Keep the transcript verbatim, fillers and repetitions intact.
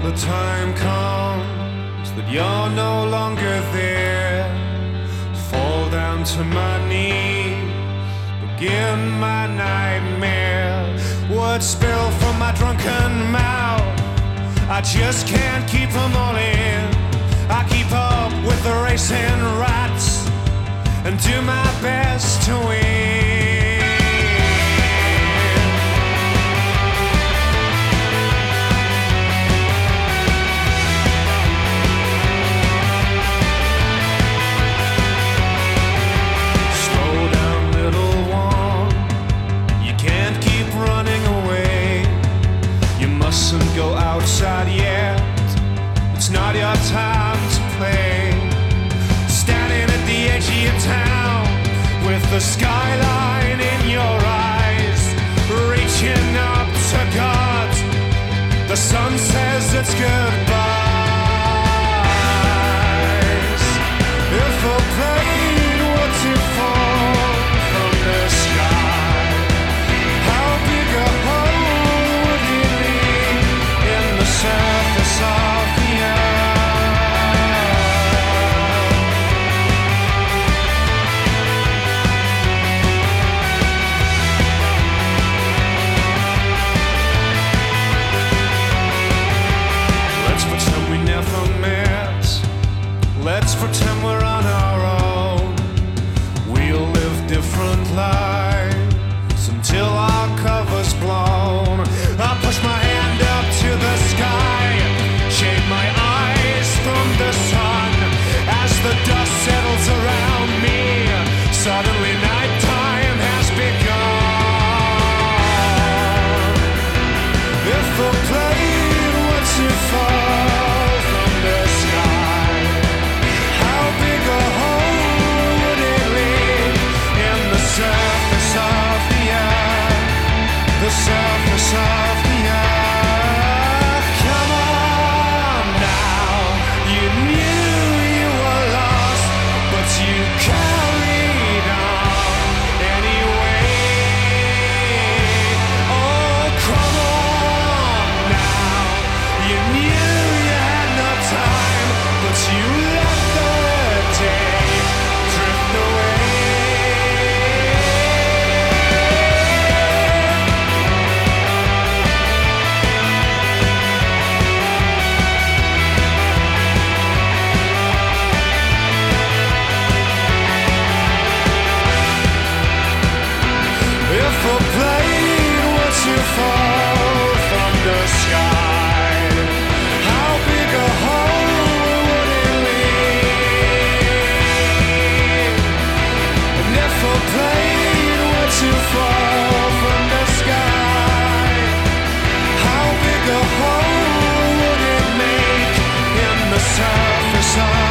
the time comes that you're no longer there, fall down to my knees, begin my nightmare. Words spill from my drunken mouth, I just can't keep them all in. I keep up with the racing rats and do my best to win. Go outside yet, it's not your time to play. Standing at the edge of your town with the skyline in your eyes, reaching up to God, the sun says it's goodbyes. If a plane were to fall from the sky, how big a hole would it leave in the surface of the earth? Let's pretend we never met. Let's pretend we're on our own. We'll live different lives until our cover's blown. I'll push my hand up to the sky, shade my eyes from the sun. As the dust settles around me, suddenly nighttime has begun. If a plane were to fall from the sky, how big a hole would it leave in the surface of the earth? The surface of the earth. Come on now, you knew you were lost, but you carried on anyway. Oh, come on now, you knew you had no time, but you let the day drift away. If a plane were to fall from the sky, how big a hole would it leave? And if a plane were to fall from the sky, how big a hole would it make in the surface of